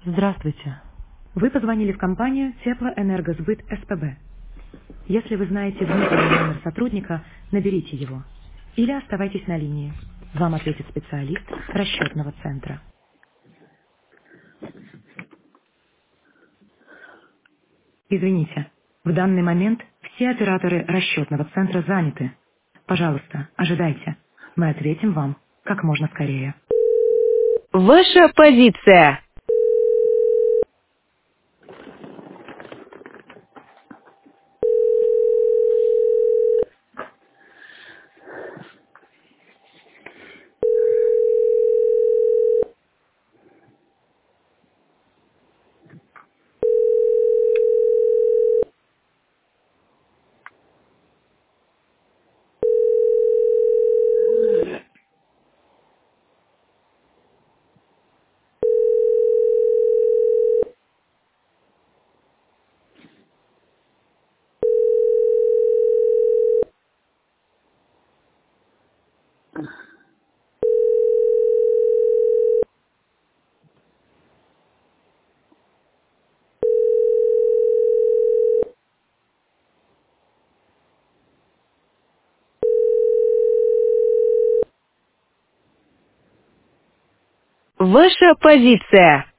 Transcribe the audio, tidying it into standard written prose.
Здравствуйте. Вы позвонили в компанию Теплоэнергосбыт СПБ. Если вы знаете внутренний номер сотрудника, наберите его. Или оставайтесь на линии. Вам ответит специалист расчетного центра. Извините, в данный момент все операторы расчетного центра заняты. Пожалуйста, ожидайте. Мы ответим вам как можно скорее. Ваша позиция. Ваша позиция.